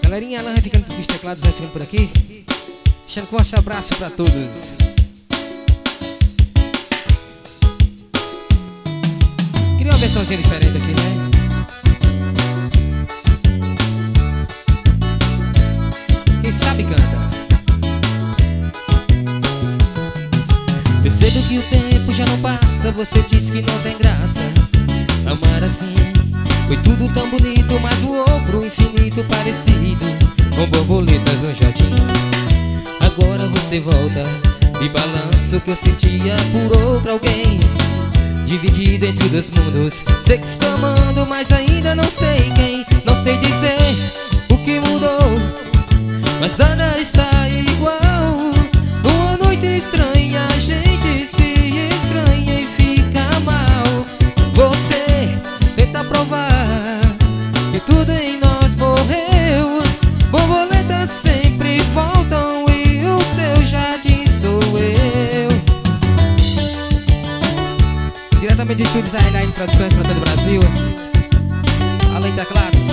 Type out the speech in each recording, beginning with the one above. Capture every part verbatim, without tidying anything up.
Galerinha, Alan vai ficando dos teclados, vai ficando por aqui. Deixando um forte abraço pra todos. Queria uma versãozinha diferente aqui, né? Quem sabe canta. Percebo que o tempo já não passa. Você disse que não tem graça amar assim. Foi tudo tão bonito, mas voou pro infinito parecido com borboletas no jardim. Agora você volta e balança o que eu sentia por outro alguém. Dividido entre dois mundos. Sei que estou amando, mas ainda não sei quem. Não sei dizer o que mudou, mas nada está igual. Uma noite estranha, a gente se estranha e fica mal. Você tenta provar que tudo em nós morreu. Borboletas sempre voltam e o seu jardim sou eu. Diretamente de Estúdios A L A Produções para todo o Brasil, além da Claros.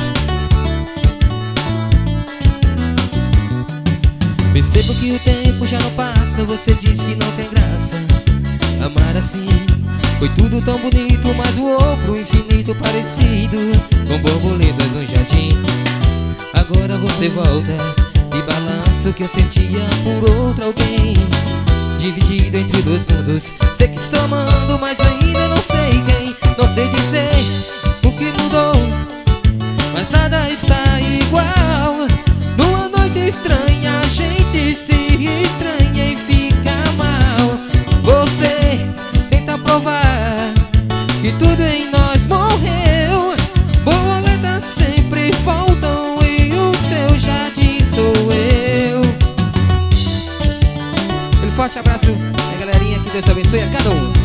Percebo que o tempo já não passa. Você diz que não tem graça amar assim. Foi tudo tão bonito, mas voou pro infinito parecido com borboletas no jardim. Agora você volta e balança o que eu sentia por outro alguém. Dividido entre dois mundos. Sei que estou amando, mas ainda não sei quem. Não sei dizer o que mudou, mas nada está igual. Numa noite estranha, a gente se estranha e fica mal. Você tenta provar que tudo em nós morreu. Borboletas sempre voltam e o seu jardim sou eu. Um forte abraço, a galerinha, que Deus abençoe a cada um.